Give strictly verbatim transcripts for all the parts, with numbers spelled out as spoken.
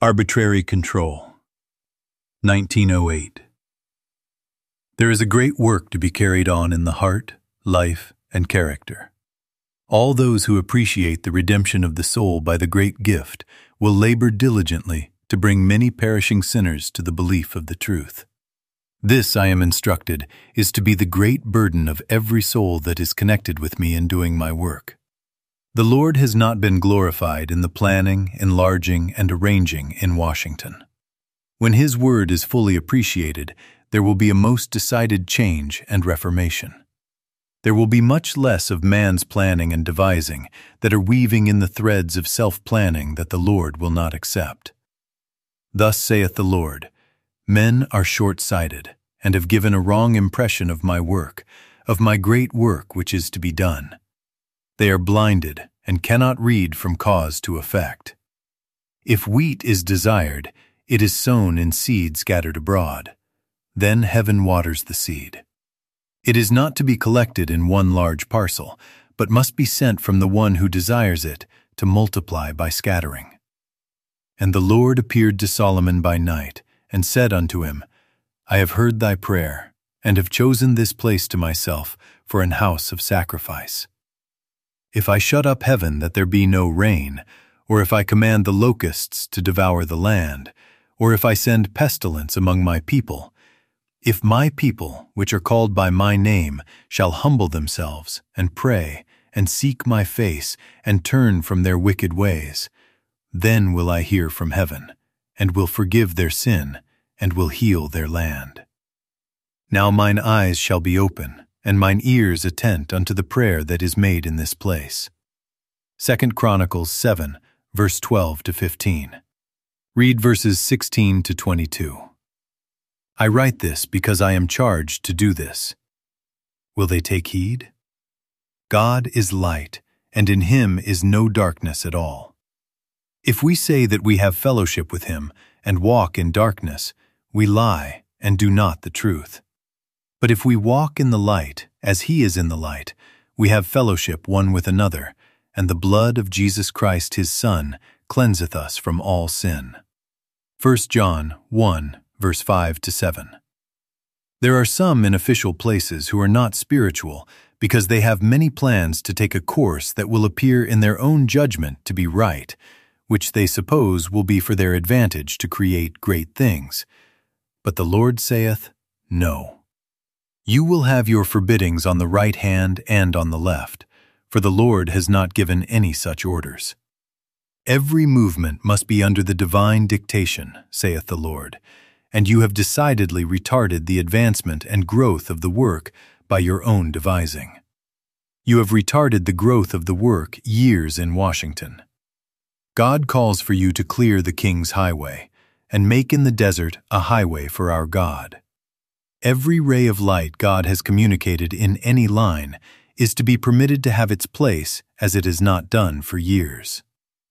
Arbitrary Control, nineteen oh eight. There is a great work to be carried on in the heart, life, and character. All those who appreciate the redemption of the soul by the great gift will labor diligently to bring many perishing sinners to the belief of the truth. This, I am instructed, is to be the great burden of every soul that is connected with me in doing my work. The Lord has not been glorified in the planning, enlarging, and arranging in Washington. When His word is fully appreciated, there will be a most decided change and reformation. There will be much less of man's planning and devising that are weaving in the threads of self-planning that the Lord will not accept. Thus saith the Lord, men are short-sighted, and have given a wrong impression of my work, of my great work which is to be done. They are blinded and cannot read from cause to effect. If wheat is desired, it is sown in seed scattered abroad. Then heaven waters the seed. It is not to be collected in one large parcel, but must be sent from the one who desires it to multiply by scattering. And the Lord appeared to Solomon by night, and said unto him, I have heard thy prayer, and have chosen this place to myself for an house of sacrifice. If I shut up heaven that there be no rain, or if I command the locusts to devour the land, or if I send pestilence among my people, if my people, which are called by my name, shall humble themselves, and pray, and seek my face, and turn from their wicked ways, then will I hear from heaven, and will forgive their sin, and will heal their land. Now mine eyes shall be open, and mine ears attent unto the prayer that is made in this place. Second Chronicles seven, verse twelve to fifteen. Read verses sixteen to twenty-two. I write this because I am charged to do this. Will they take heed? God is light, and in Him is no darkness at all. If we say that we have fellowship with Him and walk in darkness, we lie and do not the truth. But if we walk in the light, as He is in the light, we have fellowship one with another, and the blood of Jesus Christ His Son cleanseth us from all sin. First John one, verse five to seven. There are some in official places who are not spiritual because they have many plans to take a course that will appear in their own judgment to be right, which they suppose will be for their advantage to create great things. But the Lord saith, No. You will have your forbiddings on the right hand and on the left, for the Lord has not given any such orders. Every movement must be under the divine dictation, saith the Lord, and you have decidedly retarded the advancement and growth of the work by your own devising. You have retarded the growth of the work years in Washington. God calls for you to clear the King's highway, and make in the desert a highway for our God. Every ray of light God has communicated in any line is to be permitted to have its place as it has not done for years.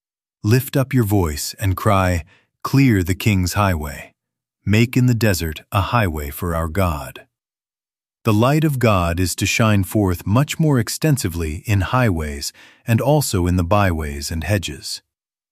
Lift up your voice and cry, Clear the King's highway. Make in the desert a highway for our God. The light of God is to shine forth much more extensively in highways and also in the byways and hedges.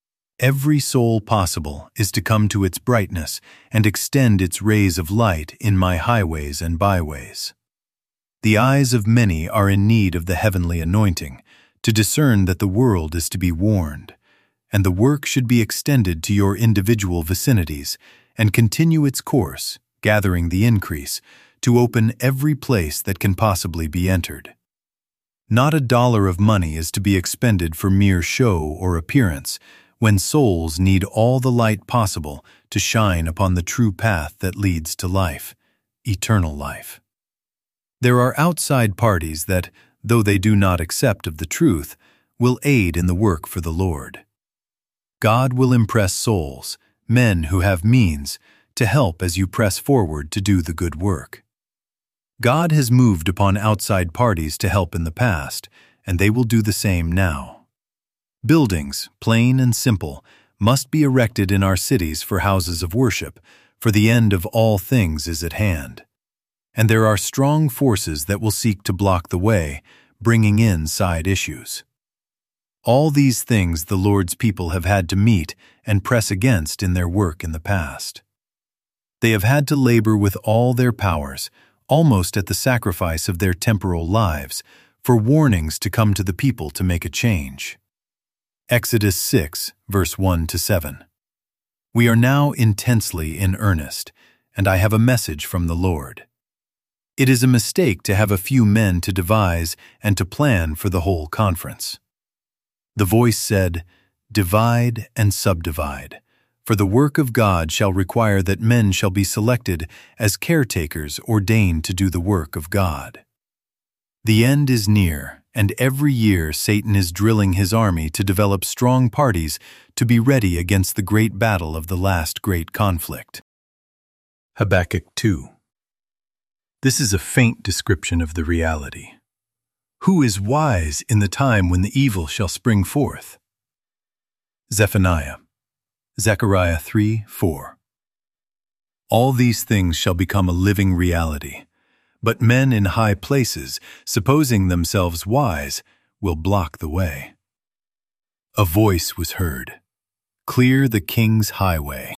Every soul possible is to come to its brightness and extend its rays of light in my highways and byways. The eyes of many are in need of the heavenly anointing, to discern that the world is to be warned, and the work should be extended to your individual vicinities and continue its course, gathering the increase, to open every place that can possibly be entered. Not a dollar of money is to be expended for mere show or appearance, when souls need all the light possible to shine upon the true path that leads to life, eternal life. There are outside parties that, though they do not accept of the truth, will aid in the work for the Lord. God will impress souls, men who have means, to help as you press forward to do the good work. God has moved upon outside parties to help in the past, and they will do the same now. Buildings, plain and simple, must be erected in our cities for houses of worship, for the end of all things is at hand. And there are strong forces that will seek to block the way, bringing in side issues. All these things the Lord's people have had to meet and press against in their work in the past. They have had to labor with all their powers, almost at the sacrifice of their temporal lives, for warnings to come to the people to make a change. Exodus six, verse one to seven. We are now intensely in earnest, and I have a message from the Lord. It is a mistake to have a few men to devise and to plan for the whole conference. The voice said, "Divide and subdivide, for the work of God shall require that men shall be selected as caretakers ordained to do the work of God." The end is near, and every year Satan is drilling his army to develop strong parties to be ready against the great battle of the last great conflict. Habakkuk two. This is a faint description of the reality. Who is wise in the time when the evil shall spring forth? Zephaniah. Zechariah three, four. All these things shall become a living reality, but men in high places, supposing themselves wise, will block the way. A voice was heard, "Clear the king's highway."